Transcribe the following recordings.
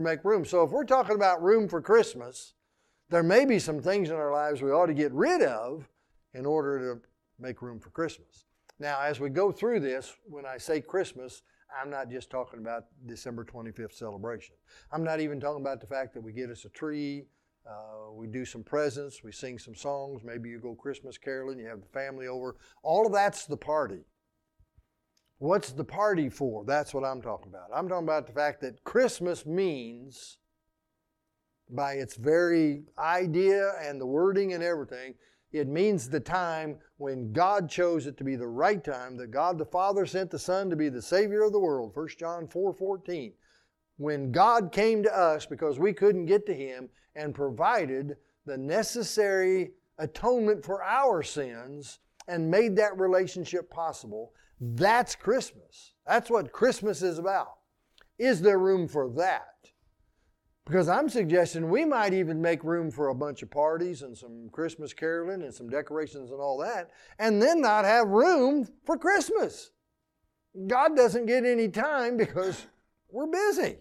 make room. So if we're talking about room for Christmas, there may be some things in our lives we ought to get rid of in order to make room for Christmas. Now, as we go through this, when I say Christmas, I'm not just talking about December 25th celebration. I'm not even talking about the fact that we get us a tree, we do some presents, we sing some songs, maybe you go Christmas caroling, you have the family over. All of that's the party. What's the party for? That's what I'm talking about. I'm talking about the fact that Christmas means, by its very idea and the wording and everything, it means the time when God chose it to be the right time, that God the Father sent the Son to be the Savior of the world, 1 John 4:14. When God came to us because we couldn't get to Him and provided the necessary atonement for our sins and made that relationship possible, that's Christmas. That's what Christmas is about. Is there room for that? Because I'm suggesting we might even make room for a bunch of parties and some Christmas caroling and some decorations and all that, and then not have room for Christmas. God doesn't get any time because we're busy.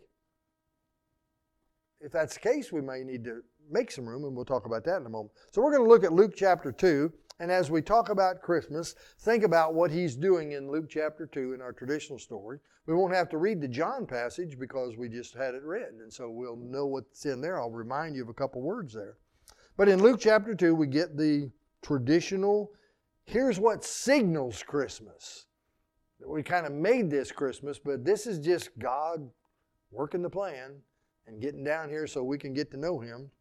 If that's the case, we may need to make some room, and we'll talk about that in a moment. So we're going to look at Luke chapter 2, and as we talk about Christmas, think about what He's doing in Luke chapter 2 in our traditional story. We won't have to read the John passage because we just had it read, and so we'll know what's in there. I'll remind you of a couple words there. But in Luke chapter 2, we get the traditional, here's what signals Christmas. We kind of made this Christmas, but this is just God working the plan and getting down here so we can get to know Him.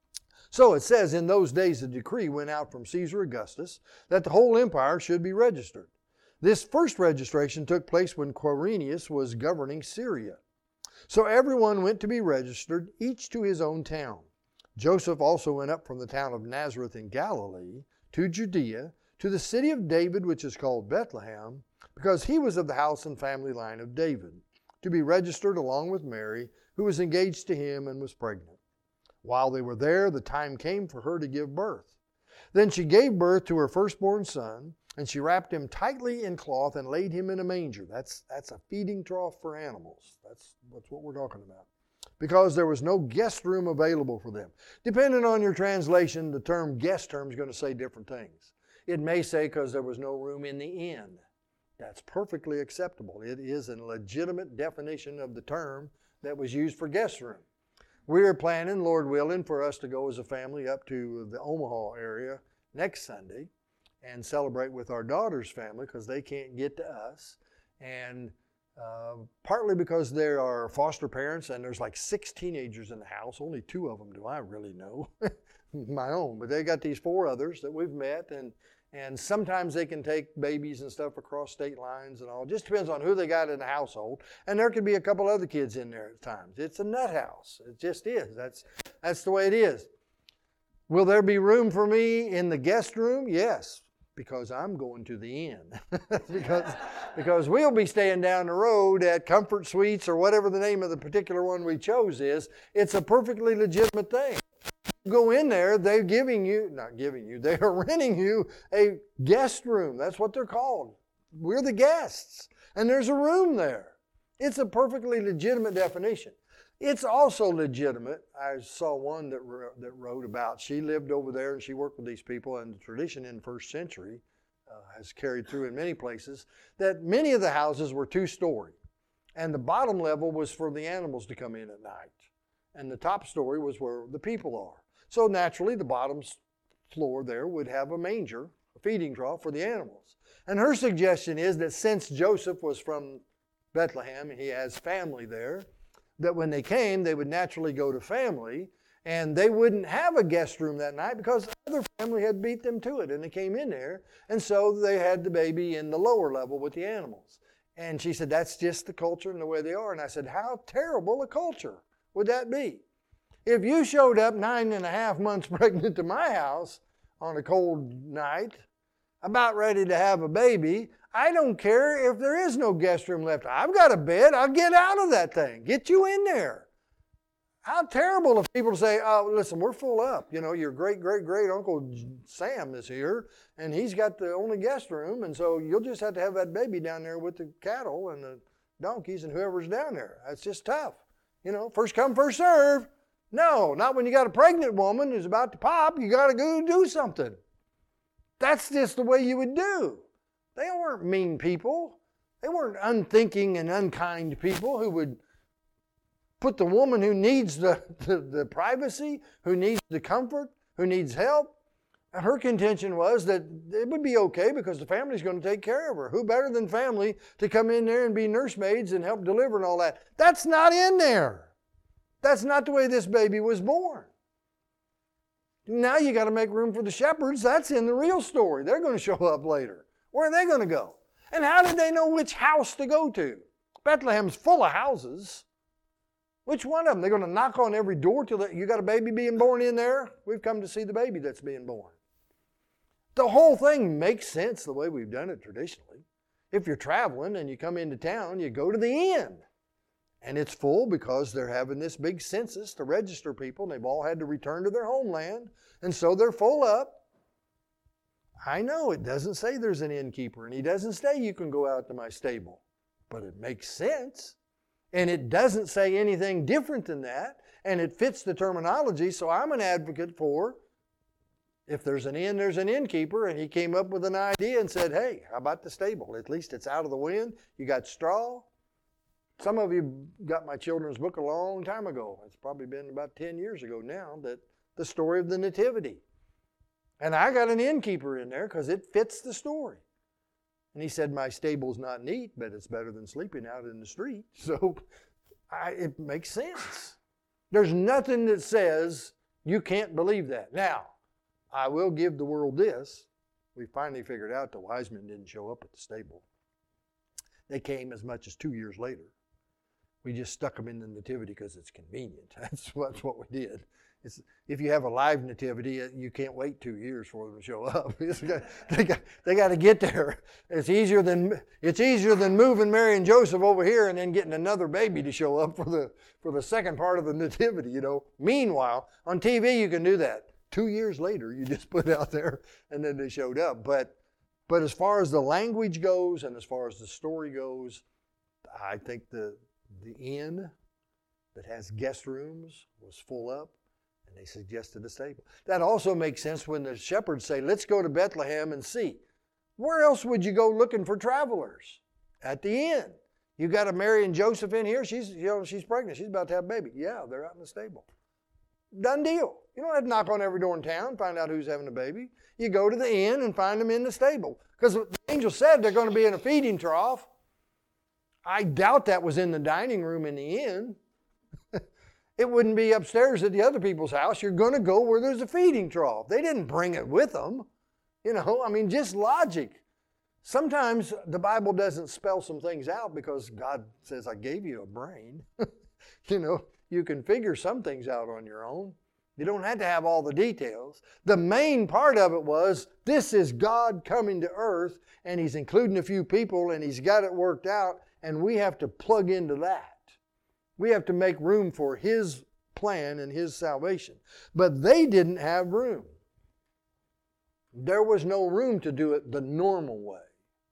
So it says, in those days a decree went out from Caesar Augustus that the whole empire should be registered. This first registration took place when Quirinius was governing Syria. So everyone went to be registered, each to his own town. Joseph also went up from the town of Nazareth in Galilee to Judea, to the city of David, which is called Bethlehem, because he was of the house and family line of David, to be registered along with Mary, who was engaged to him and was pregnant. While they were there, the time came for her to give birth. Then she gave birth to her firstborn son, and she wrapped him tightly in cloth and laid him in a manger. That's a feeding trough for animals. That's what we're talking about. Because there was no guest room available for them. Depending on your translation, the term guest term is going to say different things. It may say because there was no room in the inn. That's perfectly acceptable. It is a legitimate definition of the term that was used for guest room. We are planning, Lord willing, for us to go as a family up to the Omaha area next Sunday and celebrate with our daughter's family because they can't get to us. And partly because they are foster parents and there's like 6 teenagers in the house. Only 2 of them do I really know, my own. But they got these 4 others that we've met, and sometimes they can take babies and stuff across state lines and all. It just depends on who they got in the household. And there could be a couple other kids in there at times. It's a nut house. It just is. That's the way it is. Will there be room for me in the guest room? Yes, because I'm going to the inn. because we'll be staying down the road at Comfort Suites or whatever the name of the particular one we chose is. It's a perfectly legitimate thing. Go in there, they are renting you a guest room. That's what they're called. We're the guests. And there's a room there. It's a perfectly legitimate definition. It's also legitimate. I saw one that wrote about, she lived over there and she worked with these people, and the tradition in the first century has carried through in many places, that many of the houses were 2-story. And the bottom level was for the animals to come in at night. And the top story was where the people are. So naturally, the bottom floor there would have a manger, a feeding trough for the animals. And her suggestion is that since Joseph was from Bethlehem, he has family there, that when they came, they would naturally go to family, and they wouldn't have a guest room that night because the other family had beat them to it, and they came in there, and so they had the baby in the lower level with the animals. And she said, that's just the culture and the way they are. And I said, how terrible a culture would that be? If you showed up 9.5 months pregnant to my house on a cold night, about ready to have a baby, I don't care if there is no guest room left. I've got a bed. I'll get out of that thing. Get you in there. How terrible if people say, oh, listen, we're full up. You know, your great-great-great Uncle Sam is here, and he's got the only guest room, and so you'll just have to have that baby down there with the cattle and the donkeys and whoever's down there. That's just tough. First come, first serve. No, not when you got a pregnant woman who's about to pop. You got to go do something. That's just the way you would do. They weren't mean people. They weren't unthinking and unkind people who would put the woman who needs the privacy, who needs the comfort, who needs help. And her contention was that it would be okay because the family's going to take care of her. Who better than family to come in there and be nursemaids and help deliver and all that? That's not in there. That's not the way this baby was born. Now you got to make room for the shepherds. That's in the real story. They're going to show up later. Where are they going to go? And how did they know which house to go to? Bethlehem's full of houses. Which one of them? They're going to knock on every door till you got a baby being born in there? We've come to see the baby that's being born. The whole thing makes sense the way we've done it traditionally. If you're traveling and you come into town, you go to the inn. And it's full because they're having this big census to register people, and they've all had to return to their homeland, and so they're full up. I know it doesn't say there's an innkeeper, and he doesn't say you can go out to my stable, but it makes sense. And it doesn't say anything different than that, and it fits the terminology, so I'm an advocate for if there's an inn, there's an innkeeper, and he came up with an idea and said, hey, how about the stable? At least it's out of the wind. You got straw. Some of you got my children's book a long time ago. It's probably been about 10 years ago now, that the story of the Nativity. And I got an innkeeper in there because it fits the story. And he said, my stable's not neat, but it's better than sleeping out in the street. So it makes sense. There's nothing that says you can't believe that. Now, I will give the world this. We finally figured out the wise men didn't show up at the stable. They came as much as 2 years later. We just stuck them in the nativity because it's convenient. That's what we did. If you have a live nativity, you can't wait 2 years for them to show up. They got to get there. It's easier than moving Mary and Joseph over here and then getting another baby to show up for the second part of the nativity. Meanwhile, on TV you can do that. 2 years later, you just put it out there and then they showed up. But as far as the language goes and as far as the story goes, I think the inn that has guest rooms was full up, and they suggested a stable. That also makes sense when the shepherds say, let's go to Bethlehem and see. Where else would you go looking for travelers? At the inn. You got a Mary and Joseph in here. She's pregnant. She's about to have a baby. Yeah, they're out in the stable. Done deal. You don't have to knock on every door in town, find out who's having a baby. You go to the inn and find them in the stable. Because the angel said they're going to be in a feeding trough. I doubt that was in the dining room in the inn. It wouldn't be upstairs at the other people's house. You're going to go where there's a feeding trough. They didn't bring it with them. Just logic. Sometimes the Bible doesn't spell some things out because God says, I gave you a brain. You can figure some things out on your own. You don't have to have all the details. The main part of it was, this is God coming to earth, and He's including a few people, and He's got it worked out, and we have to plug into that. We have to make room for His plan and His salvation. But they didn't have room. There was no room to do it the normal way.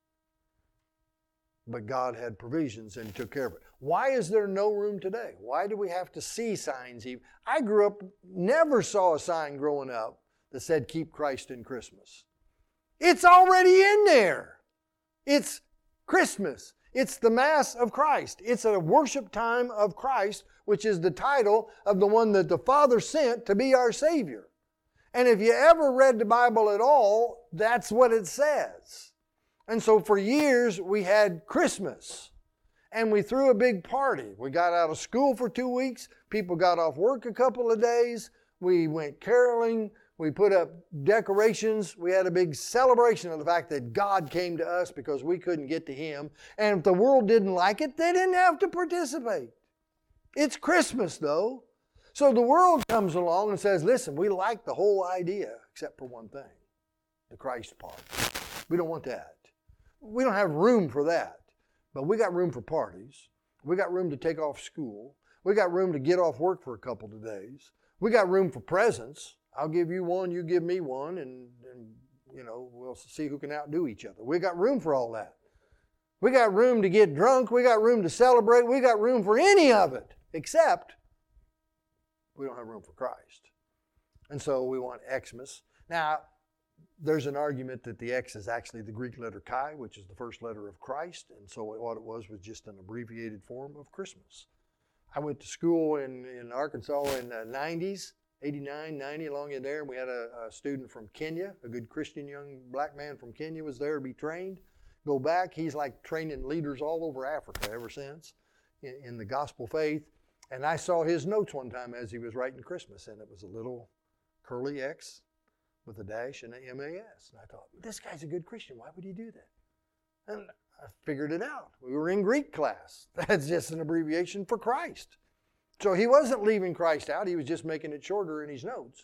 But God had provisions and He took care of it. Why is there no room today? Why do we have to see signs? I grew up, never saw a sign growing up that said, keep Christ in Christmas. It's already in there. It's Christmas. It's the Mass of Christ. It's a worship time of Christ, which is the title of the one that the Father sent to be our Savior. And if you ever read the Bible at all, that's what it says. And so for years, we had Christmas. And we threw a big party. We got out of school for 2 weeks. People got off work a couple of days. We went caroling. We put up decorations. We had a big celebration of the fact that God came to us because we couldn't get to Him. And if the world didn't like it, they didn't have to participate. It's Christmas, though. So the world comes along and says, listen, we like the whole idea, except for one thing, the Christ part. We don't want that. We don't have room for that. But we got room for parties. We got room to take off school. We got room to get off work for a couple of days. We got room for presents. I'll give you one, you give me one, and we'll see who can outdo each other. We got room for all that. We got room to get drunk. We got room to celebrate. We got room for any of it. except we don't have room for Christ. And so we want Xmas. Now, there's an argument that the X is actually the Greek letter chi, which is the first letter of Christ, and so what it was just an abbreviated form of Christmas. I went to school in Arkansas in the 90s, 89, 90, along in there, and we had a student from Kenya, a good Christian young black man from Kenya was there to be trained. Go back, he's like training leaders all over Africa ever since in the gospel faith, and I saw his notes one time as he was writing Christmas, and it was a little curly X with a dash and a MAS. And I thought, this guy's a good Christian. Why would he do that? And I figured it out. We were in Greek class. That's just an abbreviation for Christ. So he wasn't leaving Christ out. He was just making it shorter in his notes.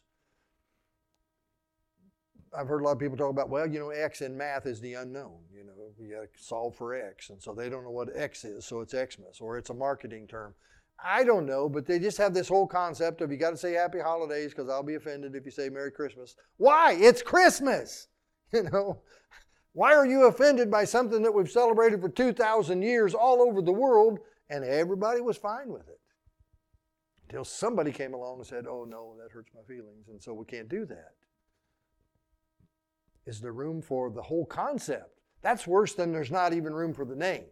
I've heard a lot of people talk about, well, X in math is the unknown. We got to solve for X. And so they don't know what X is, so it's Xmas, or it's a marketing term. I don't know, but they just have this whole concept of you got to say happy holidays because I'll be offended if you say Merry Christmas. Why? It's Christmas. Why are you offended by something that we've celebrated for 2,000 years all over the world and everybody was fine with it? Until somebody came along and said, oh no, that hurts my feelings, and so we can't do that. Is there room for the whole concept? That's worse than there's not even room for the name.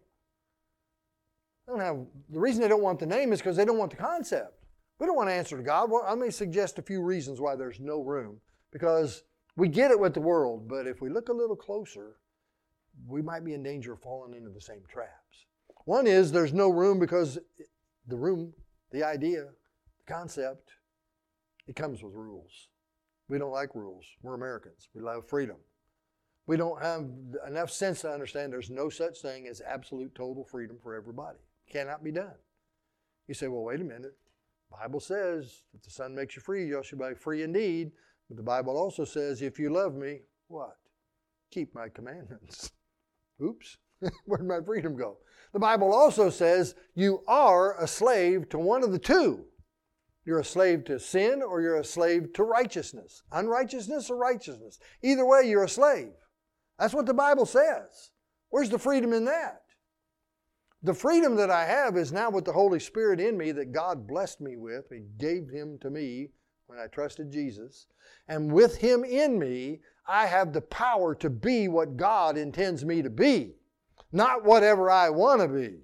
The reason they don't want the name is because they don't want the concept. We don't want to answer to God. Well, I may suggest a few reasons why there's no room. Because we get it with the world, but if we look a little closer, we might be in danger of falling into the same traps. One is there's no room because the idea, the concept, it comes with rules. We don't like rules. We're Americans. We love freedom. We don't have enough sense to understand there's no such thing as absolute total freedom for everybody. Cannot be done. You say, well, wait a minute. The Bible says, if the Son makes you free, you shall be free indeed. But the Bible also says, if you love me, what? Keep my commandments. Oops, where'd my freedom go? The Bible also says, you are a slave to one of the two. You're a slave to sin or you're a slave to righteousness. Unrighteousness or righteousness. Either way, you're a slave. That's what the Bible says. Where's the freedom in that? The freedom that I have is now with the Holy Spirit in me that God blessed me with. He gave Him to me when I trusted Jesus. And with Him in me, I have the power to be what God intends me to be, not whatever I want to be.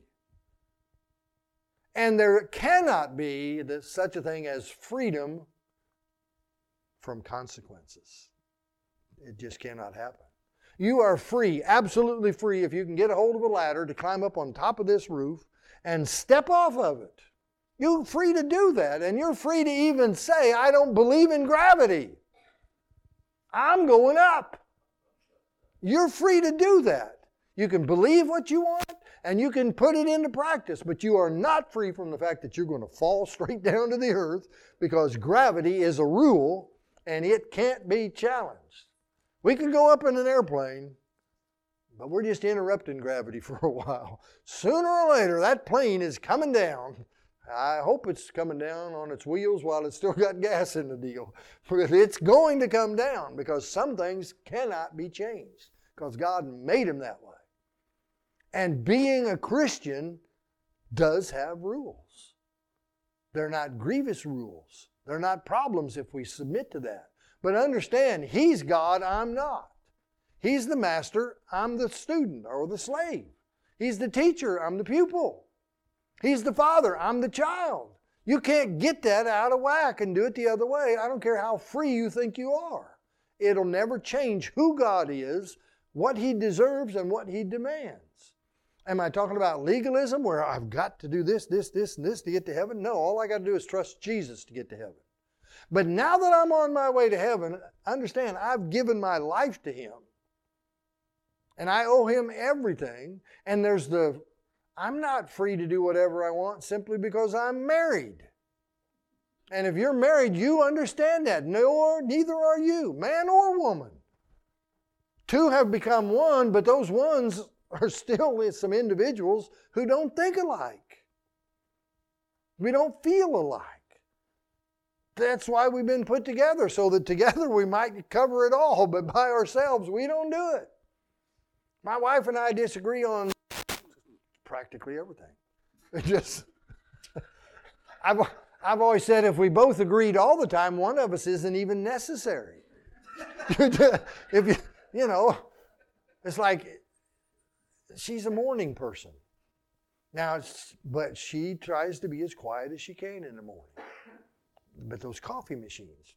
And there cannot be such a thing as freedom from consequences. It just cannot happen. You are free, absolutely free, if you can get a hold of a ladder to climb up on top of this roof and step off of it. You're free to do that, and you're free to even say, I don't believe in gravity. I'm going up. You're free to do that. You can believe what you want, and you can put it into practice, but you are not free from the fact that you're going to fall straight down to the earth because gravity is a rule, and it can't be challenged. We can go up in an airplane, but we're just interrupting gravity for a while. Sooner or later, that plane is coming down. I hope it's coming down on its wheels while it's still got gas in the deal. But it's going to come down because some things cannot be changed because God made them that way. And being a Christian does have rules. They're not grievous rules. They're not problems if we submit to that. But understand, He's God, I'm not. He's the master, I'm the student or the slave. He's the teacher, I'm the pupil. He's the father, I'm the child. You can't get that out of whack and do it the other way. I don't care how free you think you are. It'll never change who God is, what He deserves, and what He demands. Am I talking about legalism where I've got to do this, this, this, and this to get to heaven? No, all I got to do is trust Jesus to get to heaven. But now that I'm on my way to heaven, understand I've given my life to Him. And I owe Him everything. And I'm not free to do whatever I want simply because I'm married. And if you're married, you understand that. Neither are you, man or woman. Two have become one, but those ones are still some individuals who don't think alike. We don't feel alike. That's why we've been put together, so that together we might cover it all, but by ourselves we don't do it. My wife and I disagree on practically everything. I've always said if we both agreed all the time, one of us isn't even necessary. If you know, it's like she's a morning person. Now, but she tries to be as quiet as she can in the morning. But those coffee machines,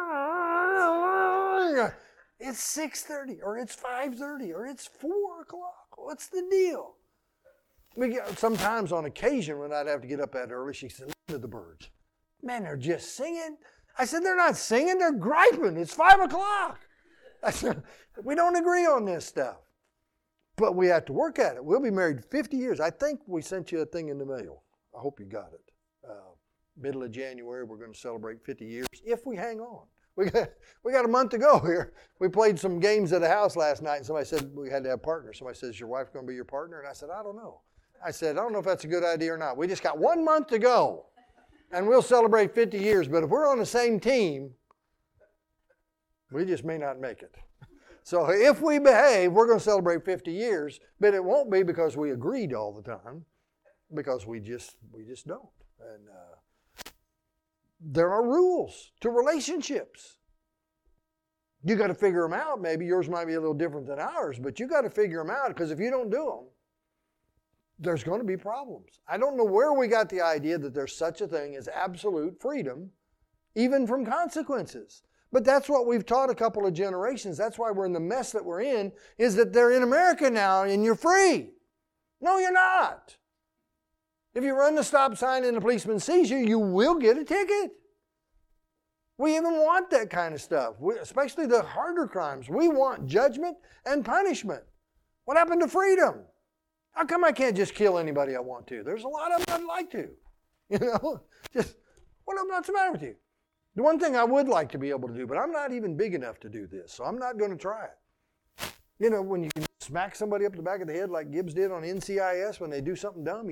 it's 6:30 or it's 5:30 or it's 4 o'clock. What's the deal? Sometimes on occasion when I'd have to get up that early, she said, listen to the birds. Man, they're just singing. I said, they're not singing, they're griping. It's 5 o'clock. I said, we don't agree on this stuff. But we have to work at it. We'll be married 50 years. I think we sent you a thing in the mail. I hope you got it. Middle of January, we're going to celebrate 50 years if we hang on. We got a month to go here. We played some games at the house last night, and somebody said we had to have partners. Somebody says, is your wife going to be your partner? And I said, I don't know. I said, I don't know if that's a good idea or not. We just got 1 month to go, and we'll celebrate 50 years. But if we're on the same team, we just may not make it. So if we behave, we're going to celebrate 50 years, but it won't be because we agreed all the time, because we just don't. And there are rules to relationships. You got to figure them out. Maybe yours might be a little different than ours, but you got to figure them out, because if you don't do them, there's going to be problems. I don't know where we got the idea that there's such a thing as absolute freedom, even from consequences. But that's what we've taught a couple of generations. That's why we're in the mess that we're in, is that they're in America now and you're free. No, you're not. If you run the stop sign and the policeman sees you, you will get a ticket. We even want that kind of stuff, especially the harder crimes. We want judgment and punishment. What happened to freedom? How come I can't just kill anybody I want to? There's a lot of them I'd like to. What's the matter with you? The one thing I would like to be able to do, but I'm not even big enough to do this, so I'm not going to try it. When you smack somebody up the back of the head like Gibbs did on NCIS when they do something dumb,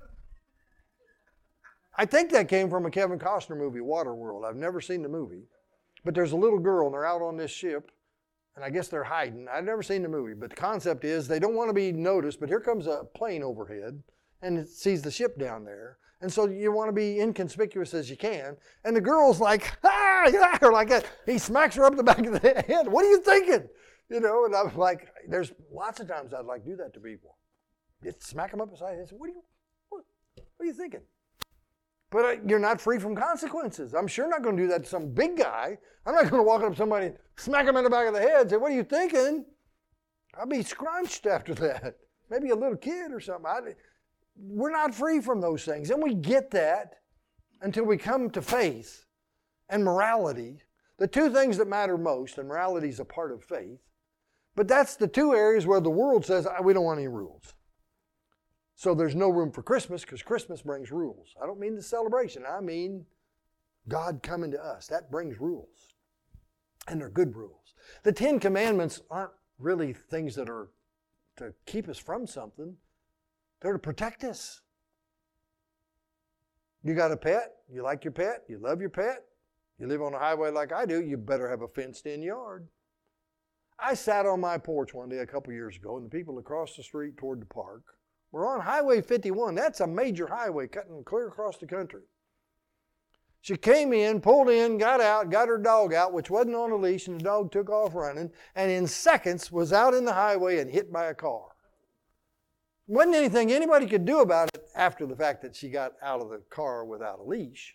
I think that came from a Kevin Costner movie, Waterworld. I've never seen the movie. But there's a little girl, and they're out on this ship, and I guess they're hiding. I've never seen the movie, but the concept is they don't want to be noticed, but here comes a plane overhead, and it sees the ship down there. And so you want to be inconspicuous as you can. And the girl's like, yeah, or like that. He smacks her up the back of the head. What are you thinking? And I was like, there's lots of times I'd like to do that to people. Just smack them up beside the head. What are you thinking? But you're not free from consequences. I'm sure not going to do that to some big guy. I'm not going to walk up to somebody and smack him in the back of the head and say, what are you thinking? I'll be scrunched after that. Maybe a little kid or something. We're not free from those things. And we get that until we come to faith and morality, the two things that matter most, and morality is a part of faith. But that's the two areas where the world says, we don't want any rules. So there's no room for Christmas, because Christmas brings rules. I don't mean the celebration. I mean God coming to us. That brings rules. And they're good rules. The 10 Commandments aren't really things that are to keep us from something. They're to protect us. You got a pet? You like your pet? You love your pet? You live on a highway like I do, you better have a fenced-in yard. I sat on my porch one day a couple years ago, and the people across the street toward the park were on Highway 51. That's a major highway cutting clear across the country. She came in, pulled in, got out, got her dog out, which wasn't on a leash, and the dog took off running, and in seconds was out in the highway and hit by a car. Wasn't anything anybody could do about it after the fact that she got out of the car without a leash.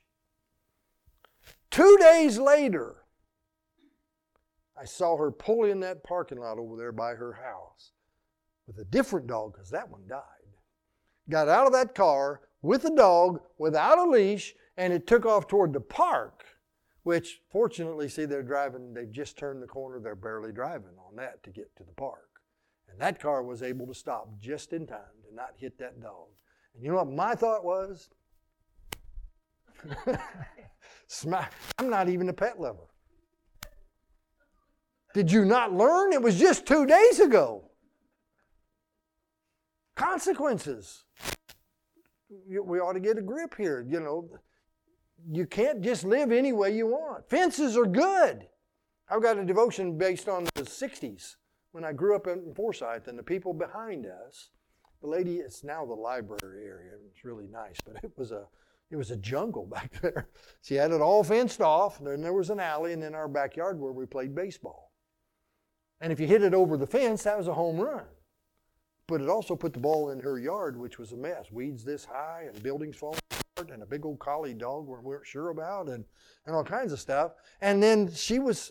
2 days later, I saw her pull in that parking lot over there by her house with a different dog, because that one died. Got out of that car with a dog, without a leash, and it took off toward the park, which fortunately, see, they've just turned the corner, they're barely driving on that to get to the park. And that car was able to stop just in time to not hit that dog. And you know what my thought was? I'm not even a pet lover. Did you not learn? It was just 2 days ago. Consequences. We ought to get a grip here. You can't just live any way you want. Fences are good. I've got a devotion based on the 60s. When I grew up in Forsyth, and the people behind us, the lady, it's now the library area, it's really nice, but it was a It was a jungle back there. She had it all fenced off. Then there was an alley, and then our backyard where we played baseball. And if you hit it over the fence, that was a home run. But it also put the ball in her yard, which was a mess. Weeds this high, and buildings falling apart, and a big old collie dog we weren't sure about, and all kinds of stuff. And then she was,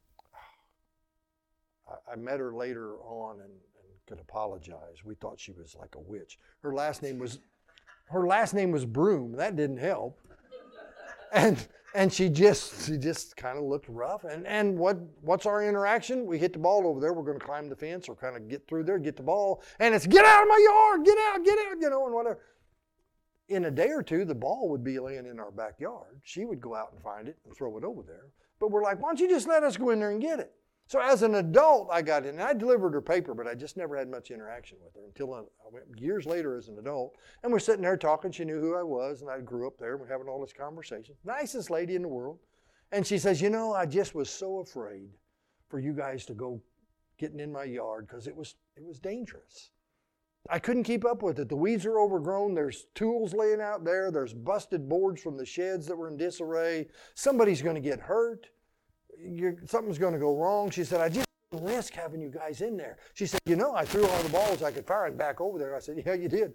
I met her later on and could apologize. We thought she was like a witch. Her last name was Broom. That didn't help. And she just kind of looked rough. And what's our interaction? We hit the ball over there. We're going to climb the fence or kind of get through there, get the ball. And it's, get out of my yard, get out, and whatever. In a day or two, the ball would be laying in our backyard. She would go out and find it and throw it over there. But we're like, why don't you just let us go in there and get it? So as an adult, I got in. And I delivered her paper, but I just never had much interaction with her until I went years later as an adult. And we're sitting there talking. She knew who I was, and I grew up there. We're having all this conversation. Nicest lady in the world. And she says, I just was so afraid for you guys to go getting in my yard because it was dangerous. I couldn't keep up with it. The weeds are overgrown. There's tools laying out there. There's busted boards from the sheds that were in disarray. Somebody's going to get hurt. Something's going to go wrong. She said, I just didn't risk having you guys in there. She said, I threw all the balls I could fire and back over there. I said, yeah, you did.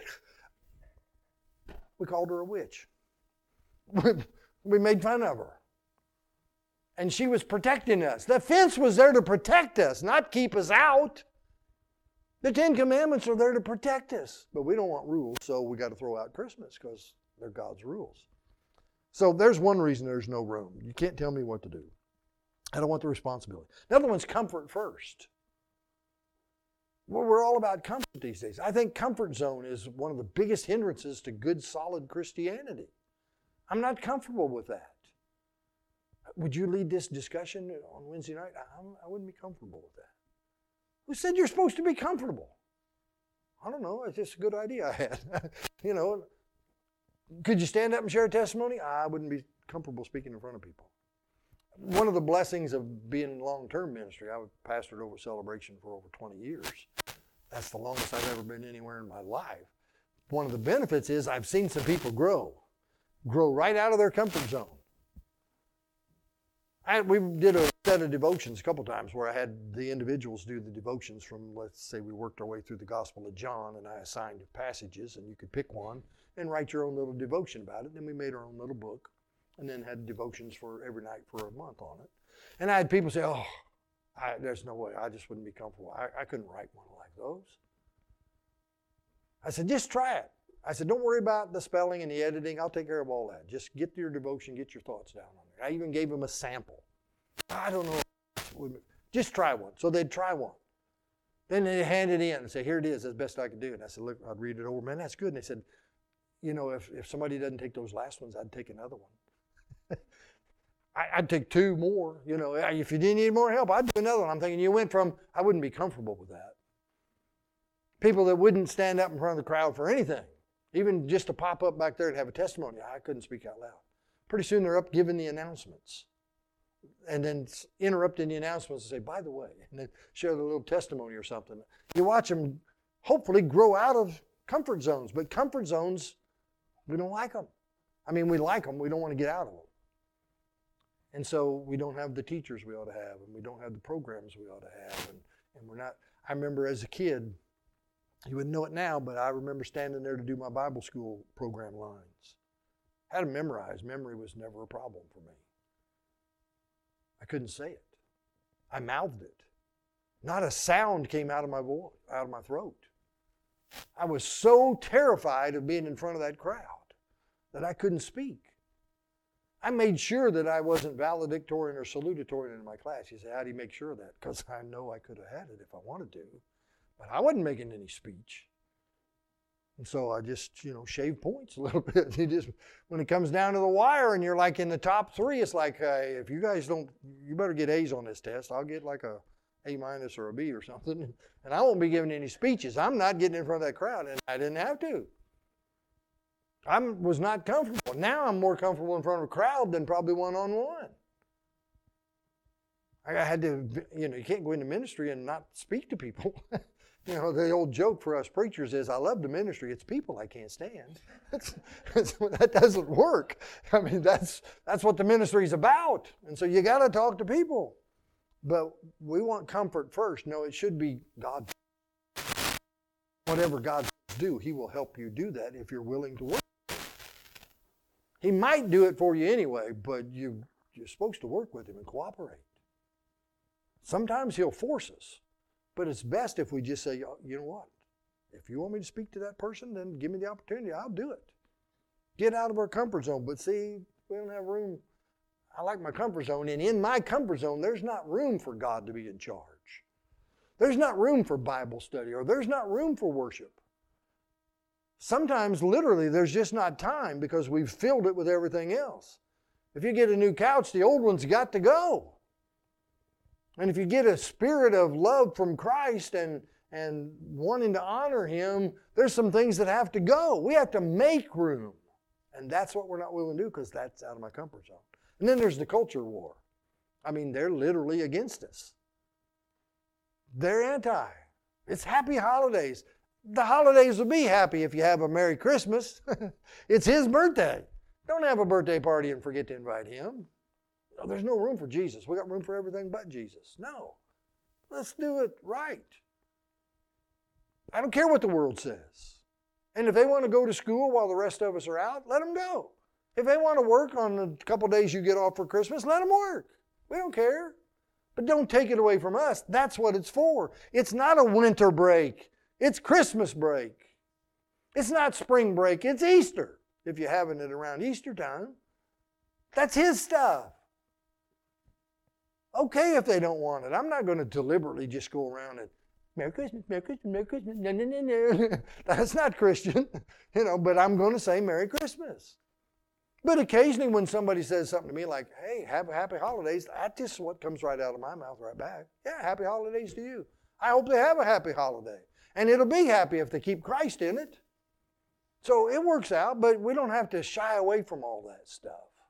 We called her a witch. We made fun of her. And she was protecting us. The fence was there to protect us, not keep us out. The Ten Commandments are there to protect us. But we don't want rules, so we got to throw out Christmas because they're God's rules. So there's one reason there's no room. You can't tell me what to do. I don't want the responsibility. Another one's comfort first. Well, we're all about comfort these days. I think comfort zone is one of the biggest hindrances to good, solid Christianity. I'm not comfortable with that. Would you lead this discussion on Wednesday night? I wouldn't be comfortable with that. Who said you're supposed to be comfortable? I don't know. It's just a good idea I had. Could you stand up and share a testimony? I wouldn't be comfortable speaking in front of people. One of the blessings of being in long-term ministry, I pastored over Celebration for over 20 years. That's the longest I've ever been anywhere in my life. One of the benefits is I've seen some people grow right out of their comfort zone. We did a set of devotions a couple times where I had the individuals do the devotions from, let's say we worked our way through the Gospel of John, and I assigned passages, and you could pick one and write your own little devotion about it. Then we made our own little book. And then had devotions for every night for a month on it. And I had people say, there's no way. I just wouldn't be comfortable. I couldn't write one like those. I said, just try it. I said, don't worry about the spelling and the editing. I'll take care of all that. Just get your devotion, get your thoughts down on it. I even gave them a sample. I don't know. Just try one. So they'd try one. Then they hand it in and say, here it is. That's the best I could do. And I said, look, I'd read it over. Man, that's good. And they said, if somebody doesn't take those last ones, I'd take another one. I'd take two more. If you didn't need more help, I'd do another one. I'm thinking you went from, I wouldn't be comfortable with that. People that wouldn't stand up in front of the crowd for anything, even just to pop up back there and have a testimony. I couldn't speak out loud. Pretty soon they're up giving the announcements. And then interrupting the announcements and say, by the way, and then share the little testimony or something. You watch them hopefully grow out of comfort zones. But comfort zones, we don't like them. We like them. We don't want to get out of them. And so we don't have the teachers we ought to have, and we don't have the programs we ought to have. And we're not, I remember as a kid, you wouldn't know it now, but I remember standing there to do my Bible school program lines. I had them memorized. Memory was never a problem for me. I couldn't say it. I mouthed it. Not a sound came out of my voice, out of my throat. I was so terrified of being in front of that crowd that I couldn't speak. I made sure that I wasn't valedictorian or salutatorian in my class. You say, how do you make sure of that? Because I know I could have had it if I wanted to. But I wasn't making any speech. And so I just, shave points a little bit. When it comes down to the wire and you're like in the top 3, it's like, if you guys don't, you better get A's on this test. I'll get like a A- or a B or something. And I won't be giving any speeches. I'm not getting in front of that crowd, and I didn't have to. I was not comfortable. Now I'm more comfortable in front of a crowd than probably one-on-one. I had to, you can't go into ministry and not speak to people. You know, the old joke for us preachers is, I love the ministry, it's people I can't stand. That doesn't work. I mean, that's what the ministry is about. And so you got to talk to people. But we want comfort first. No, it should be God. Whatever God do, He will help you do that if you're willing to work. He might do it for you anyway, but you're supposed to work with Him and cooperate. Sometimes He'll force us. But it's best if we just say, you know what? If you want me to speak to that person, then give me the opportunity. I'll do it. Get out of our comfort zone. But see, we don't have room. I like my comfort zone. And in my comfort zone, there's not room for God to be in charge. There's not room for Bible study, or there's not room for worship. Sometimes, literally, there's just not time because we've filled it with everything else. If you get a new couch, the old one's got to go. And if you get a spirit of love from Christ and wanting to honor Him, there's some things that have to go. We have to make room. And that's what we're not willing to do because that's out of my comfort zone. And then there's the culture war. I mean, they're literally against us. They're anti. It's happy holidays. The holidays will be happy if you have a Merry Christmas. It's His birthday. Don't have a birthday party and forget to invite Him. No, there's no room for Jesus. We got room for everything but Jesus. No. Let's do it right. I don't care what the world says. And if they want to go to school while the rest of us are out, let them go. If they want to work on the couple days you get off for Christmas, let them work. We don't care. But don't take it away from us. That's what it's for. It's not a winter break. It's Christmas break. It's not spring break. It's Easter, if you're having it around Easter time. That's His stuff. Okay if they don't want it. I'm not going to deliberately just go around and, Merry Christmas, Merry Christmas, Merry Christmas. No, no, no, no. That's not Christian. But I'm going to say Merry Christmas. But occasionally when somebody says something to me like, hey, happy holidays, that's just what comes right out of my mouth right back. Yeah, happy holidays to you. I hope they have a happy holiday. And it'll be happy if they keep Christ in it. So it works out, but we don't have to shy away from all that stuff.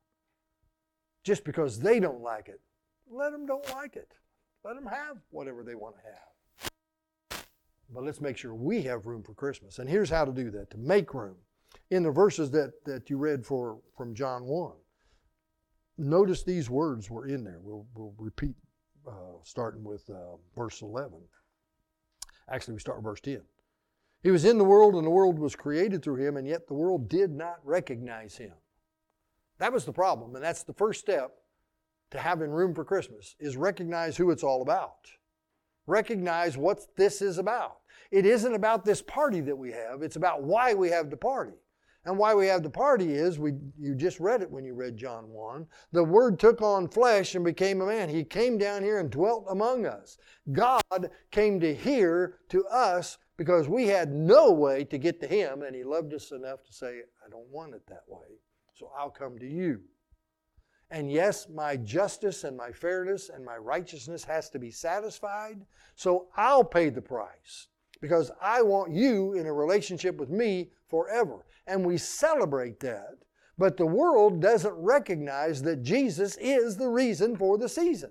Just because they don't like it. Let them don't like it. Let them have whatever they want to have. But let's make sure we have room for Christmas. And here's how to do that, to make room. In the verses that you read from John 1, notice these words were in there. We'll repeat starting with verse 11. Actually, we start with verse 10. He was in the world, and the world was created through Him, and yet the world did not recognize Him. That was the problem, and that's the first step to having room for Christmas, is recognize who it's all about. Recognize what this is about. It isn't about this party that we have. It's about why we have the party. And why we have the party is, you just read it when you read John 1, the Word took on flesh and became a man. He came down here and dwelt among us. God came to here to us because we had no way to get to Him, and He loved us enough to say, I don't want it that way, so I'll come to you. And yes, my justice and my fairness and my righteousness has to be satisfied, so I'll pay the price because I want you in a relationship with me forever. And we celebrate that, but the world doesn't recognize that Jesus is the reason for the season.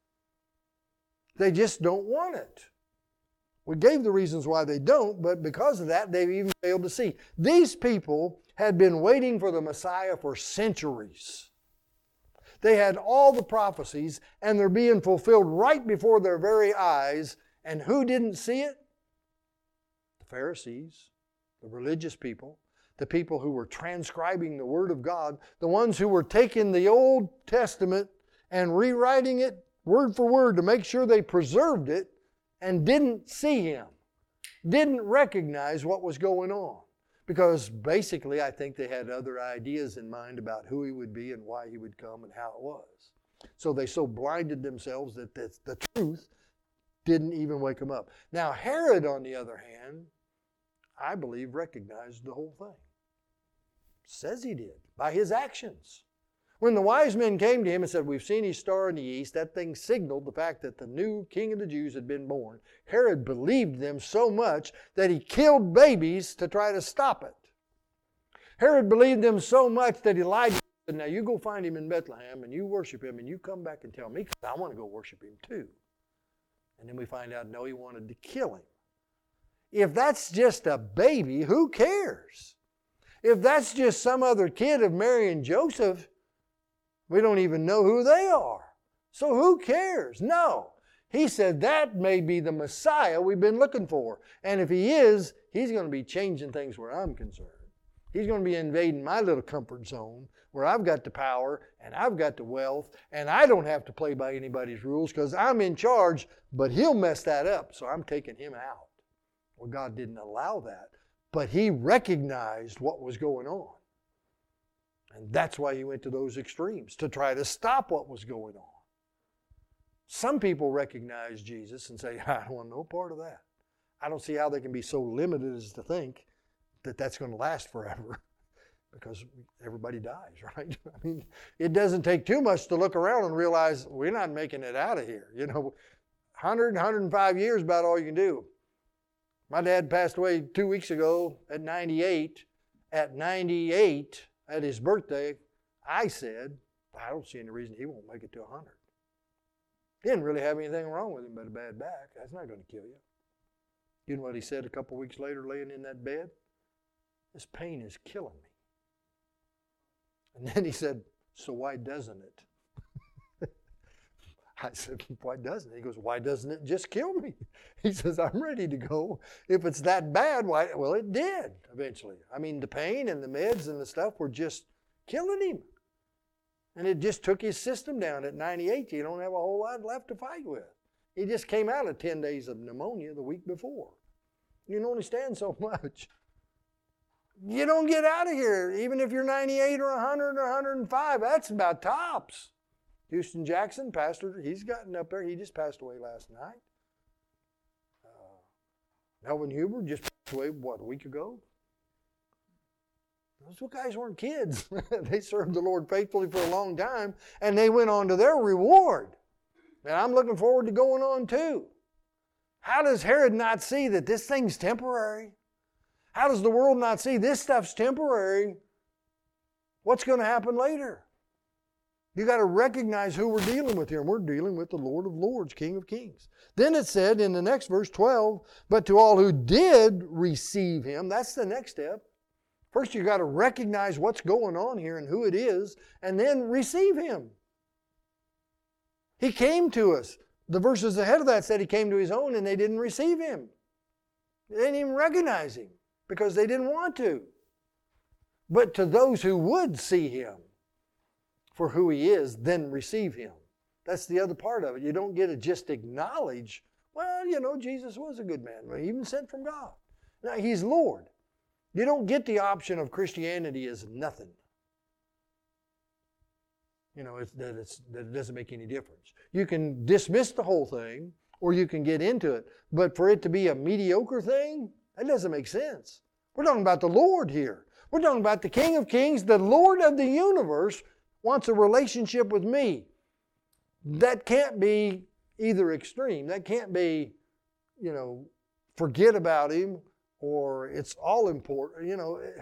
They just don't want it. We gave the reasons why they don't, but because of that, they've even failed to see. These people had been waiting for the Messiah for centuries. They had all the prophecies, and they're being fulfilled right before their very eyes. And who didn't see it? The Pharisees, the religious people, the people who were transcribing the Word of God, the ones who were taking the Old Testament and rewriting it word for word to make sure they preserved it, and didn't see Him, didn't recognize what was going on. Because basically, I think they had other ideas in mind about who He would be and why He would come and how it was. So they so blinded themselves that the truth didn't even wake them up. Now, Herod, on the other hand, I believe recognized the whole thing. Says he did, by his actions. When the wise men came to him and said, we've seen His star in the east, that thing signaled the fact that the new king of the Jews had been born. Herod believed them so much that he killed babies to try to stop it. Herod believed them so much that he lied to them and said, now you go find Him in Bethlehem and you worship Him and you come back and tell me because I want to go worship Him too. And then we find out, no, he wanted to kill Him. if that's just a baby, who cares? If that's just some other kid of Mary and Joseph, we don't even know who they are. So who cares? No. He said that may be the Messiah we've been looking for. And if he is, he's going to be changing things where I'm concerned. He's going to be invading my little comfort zone where I've got the power and I've got the wealth and I don't have to play by anybody's rules because I'm in charge, but he'll mess that up, so I'm taking him out. Well, God didn't allow that, but he recognized what was going on. And that's why he went to those extremes, to try to stop what was going on. Some people recognize Jesus and say, I don't want no part of that. I don't see how they can be so limited as to think that that's going to last forever because everybody dies, right? I mean, it doesn't take too much to look around and realize we're not making it out of here. 100, 105 years about all you can do. My dad passed away 2 weeks ago at 98. At 98, at his birthday, I said, I don't see any reason he won't make it to 100. He didn't really have anything wrong with him but a bad back. That's not going to kill you. You know what he said a couple weeks later laying in that bed? This pain is killing me. And then he said, so why doesn't it? I said, why doesn't it? He goes, why doesn't it just kill me? He says, I'm ready to go. If it's that bad, why? Well, it did eventually. I mean, the pain and the meds and the stuff were just killing him. And it just took his system down. At 98, you don't have a whole lot left to fight with. He just came out of 10 days of pneumonia the week before. You can only stand so much. You don't get out of here, even if you're 98 or 100 or 105. That's about tops. Houston Jackson, pastor, he's gotten up there. He just passed away last night. Melvin Huber just passed away, a week ago? Those guys weren't kids. They served the Lord faithfully for a long time, and they went on to their reward. And I'm looking forward to going on too. How does Herod not see that this thing's temporary? How does the world not see this stuff's temporary? What's going to happen later? You got to recognize who we're dealing with here. And we're dealing with the Lord of Lords, King of Kings. Then it said in the next verse, 12, but to all who did receive him, that's the next step. First, you got to recognize what's going on here and who it is, and then receive him. He came to us. The verses ahead of that said he came to his own and they didn't receive him. They didn't even recognize him because they didn't want to. But to those who would see him for who he is, then receive him. That's the other part of it. You don't get to just acknowledge, well, Jesus was a good man, even sent from God. Now, he's Lord. You don't get the option of Christianity as nothing. That it doesn't make any difference. You can dismiss the whole thing, or you can get into it. But for it to be a mediocre thing, that doesn't make sense. We're talking about the Lord here. We're talking about the King of Kings, the Lord of the universe, wants a relationship with me. That can't be either extreme. That can't be, forget about him, or it's all important.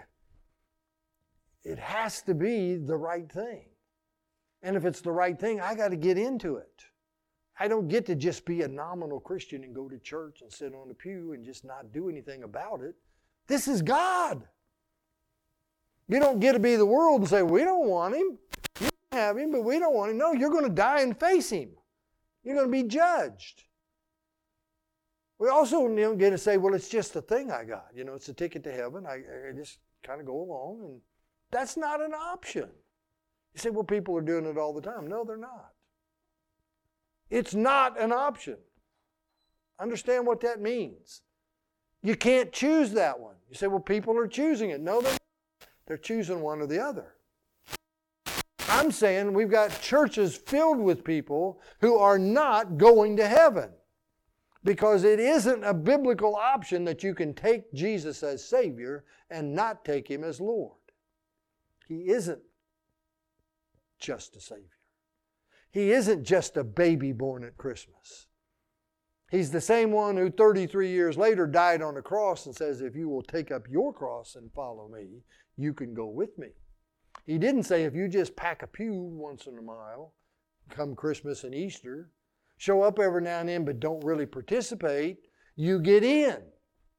It has to be the right thing. And if it's the right thing, I got to get into it. I don't get to just be a nominal Christian and go to church and sit on the pew and just not do anything about it. This is God. You don't get to be the world and say, we don't want him. You can have him, but we don't want him. No, you're going to die and face him. You're going to be judged. We also don't get to say, well, it's just a thing I got. It's a ticket to heaven. I just kind of go along, and that's not an option. You say, well, people are doing it all the time. No, they're not. It's not an option. Understand what that means. You can't choose that one. You say, well, people are choosing it. No, they're not. They're choosing one or the other. I'm saying we've got churches filled with people who are not going to heaven because it isn't a biblical option that you can take Jesus as Savior and not take him as Lord. He isn't just a Savior. He isn't just a baby born at Christmas. He's the same one who 33 years later died on the cross and says, if you will take up your cross and follow me, you can go with me. He didn't say if you just pack a pew once in a while, come Christmas and Easter, show up every now and then but don't really participate, you get in.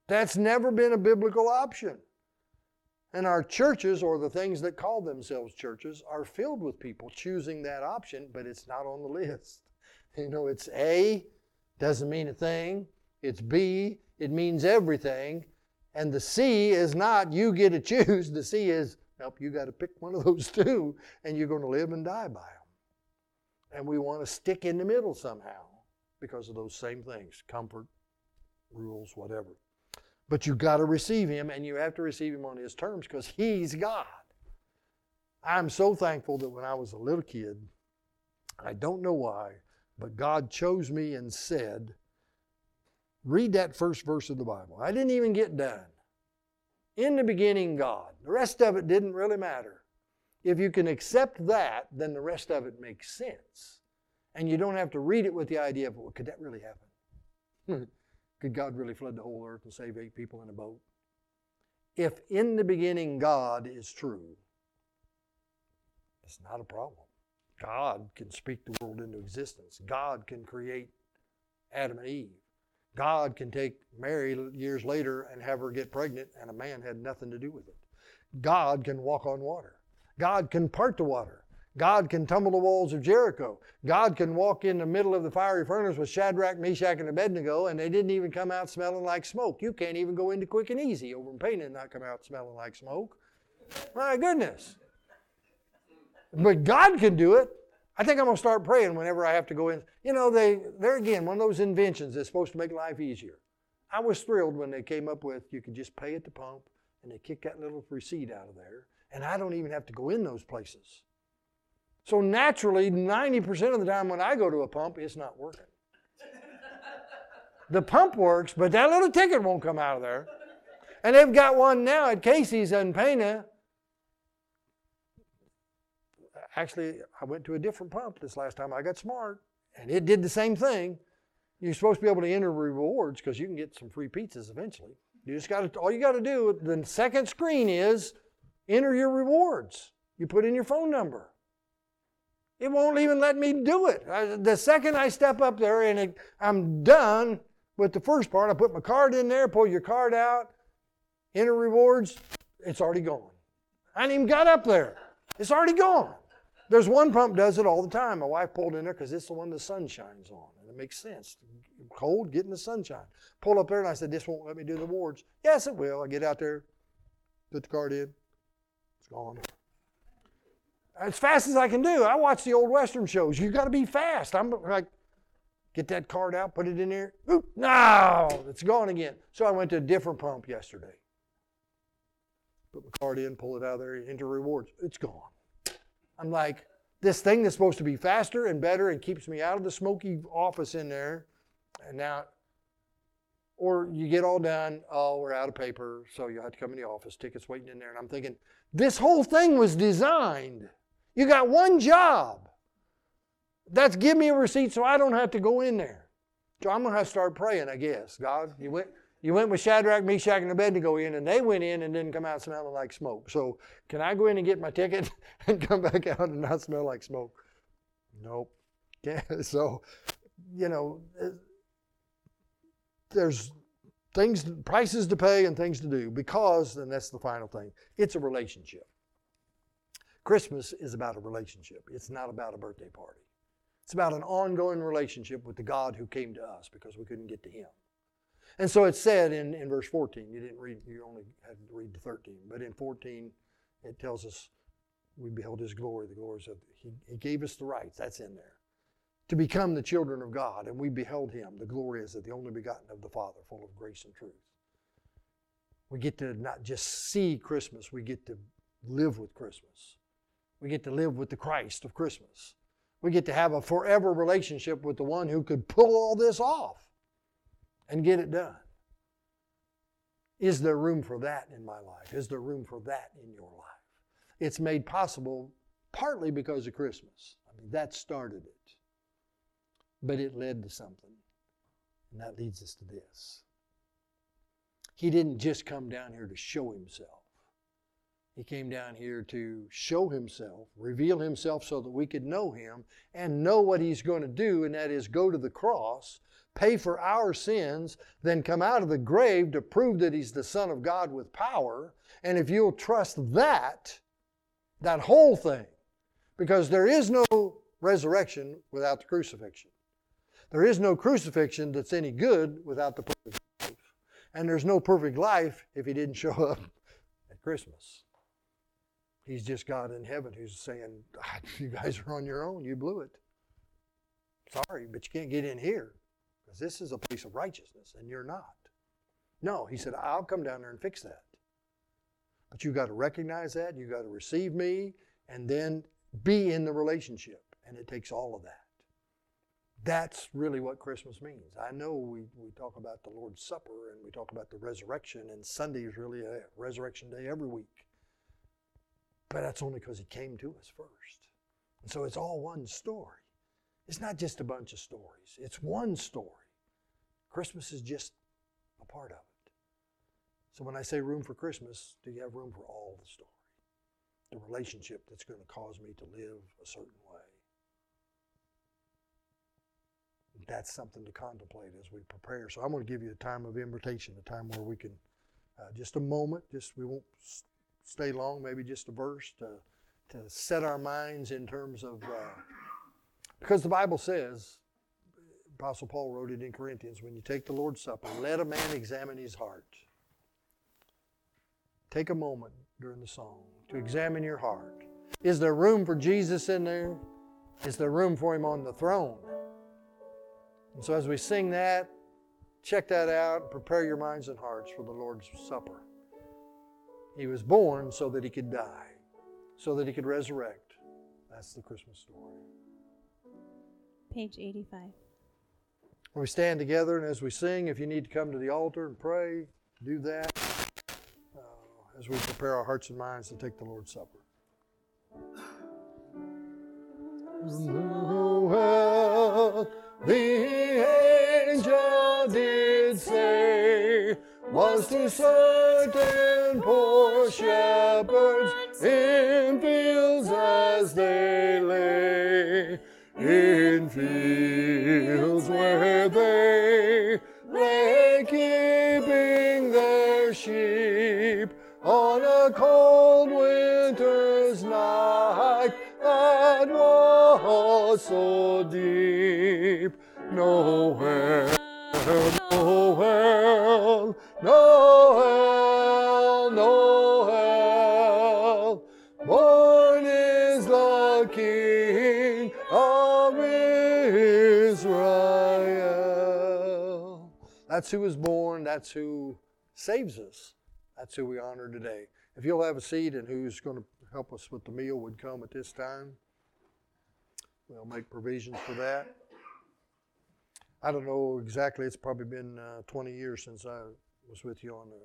That's never been a biblical option. And our churches, or the things that call themselves churches, are filled with people choosing that option, but it's not on the list. It's A, doesn't mean a thing. It's B, it means everything. And the C is not, you get to choose. The C is, nope, you got to pick one of those two, and you're going to live and die by them. And we want to stick in the middle somehow because of those same things, comfort, rules, whatever. But you got to receive Him, and you have to receive Him on His terms because He's God. I'm so thankful that when I was a little kid, I don't know why, but God chose me and said, read that first verse of the Bible. I didn't even get done. In the beginning, God. The rest of it didn't really matter. If you can accept that, then the rest of it makes sense. And you don't have to read it with the idea of, well, could that really happen? Could God really flood the whole earth and save 8 people in a boat? If in the beginning God is true, it's not a problem. God can speak the world into existence. God can create Adam and Eve. God can take Mary years later and have her get pregnant, and a man had nothing to do with it. God can walk on water. God can part the water. God can tumble the walls of Jericho. God can walk in the middle of the fiery furnace with Shadrach, Meshach, and Abednego, and they didn't even come out smelling like smoke. You can't even go into Quick and Easy over in Pena and not come out smelling like smoke. My goodness. But God can do it. I think I'm going to start praying whenever I have to go in. They're again, one of those inventions that's supposed to make life easier. I was thrilled when they came up with you could just pay at the pump, and they kick that little receipt out of there, and I don't even have to go in those places. So naturally, 90% of the time when I go to a pump, it's not working. The pump works, but that little ticket won't come out of there. And they've got one now at Casey's in Pena. Actually, I went to a different pump this last time. I got smart, and it did the same thing. You're supposed to be able to enter rewards because you can get some free pizzas eventually. All you got to do, the second screen is enter your rewards. You put in your phone number. It won't even let me do it. The second I step up there and I'm done with the first part, I put my card in there, pull your card out, enter rewards, it's already gone. I ain't even got up there. It's already gone. There's one pump does it all the time. My wife pulled in there because it's the one the sun shines on. And it makes sense. Cold, get in the sunshine. Pull up there and I said, this won't let me do the rewards. Yes, it will. I get out there, put the card in, it's gone. As fast as I can do. I watch the old Western shows. You've got to be fast. I'm like, get that card out, put it in there. Oop, no, it's gone again. So I went to a different pump yesterday. Put my card in, pull it out of there, enter rewards. It's gone. I'm like, this thing that's supposed to be faster and better and keeps me out of the smoky office in there. And now, or you get all done, oh, we're out of paper, so you have to come in the office, tickets waiting in there. And I'm thinking, this whole thing was designed. You got one job. That's give me a receipt so I don't have to go in there. So I'm going to have to start praying, I guess. God, you went with Shadrach, Meshach, and Abednego in, and they went in and didn't come out smelling like smoke. So can I go in and get my ticket and come back out and not smell like smoke? Nope. So, there's prices to pay and things to do because, and that's the final thing, it's a relationship. Christmas is about a relationship. It's not about a birthday party. It's about an ongoing relationship with the God who came to us because we couldn't get to Him. And so it's said in verse 14, you only had to read to 13, but in 14 it tells us we beheld His glory, the glories of, He gave us the rights, that's in there, to become the children of God, and we beheld Him. The glory is of the only begotten of the Father, full of grace and truth. We get to not just see Christmas, we get to live with Christmas. We get to live with the Christ of Christmas. We get to have a forever relationship with the one who could pull all this off and get it done. Is there room for that in my life? Is there room for that in your life? It's made possible partly because of Christmas. I mean, that started it. But it led to something. And that leads us to this. He didn't just come down here to show Himself. He came down here to show himself, reveal himself so that we could know him and know what he's going to do, and that is go to the cross, pay for our sins, then come out of the grave to prove that he's the Son of God with power. And if you'll trust that whole thing, because there is no resurrection without the crucifixion. There is no crucifixion that's any good without the perfect life. And there's no perfect life if he didn't show up at Christmas. He's just God in heaven who's saying, you guys are on your own. You blew it. Sorry, but you can't get in here because this is a place of righteousness and you're not. No, he said, I'll come down there and fix that. But you've got to recognize that. You've got to receive me and then be in the relationship. And it takes all of that. That's really what Christmas means. I know we talk about the Lord's Supper and we talk about the resurrection, and Sunday is really a resurrection day every week. But that's only because he came to us first. And so it's all one story. It's not just a bunch of stories. It's one story. Christmas is just a part of it. So when I say room for Christmas, do you have room for all the story? The relationship that's going to cause me to live a certain way. That's something to contemplate as we prepare. So I'm going to give you a time of invitation, a time where we can, just a moment, we won't stay long, maybe just a verse to set our minds in terms of, because the Bible says, Apostle Paul wrote it in Corinthians, when you take the Lord's Supper, let a man examine his heart. Take a moment during the song to examine your heart. Is there room for Jesus in there? Is there room for him on the throne? And so as we sing that, check that out and prepare your minds and hearts for the Lord's Supper. He was born so that he could die, so that he could resurrect. That's the Christmas story. Page 85. When we stand together and as we sing, if you need to come to the altar and pray, do that as we prepare our hearts and minds to take the Lord's Supper. Well, the angel did say, was to certain poor shepherds in fields as they lay, in fields where they lay keeping their sheep on a cold winter's night that was so deep. Noel, Noel, Noel, Noel, born is the King of Israel. That's who was born. That's who saves us. That's who we honor today. If you'll have a seat and who's going to help us with the meal would come at this time, we'll make provisions for that. I don't know exactly. It's probably been 20 years since I was with you on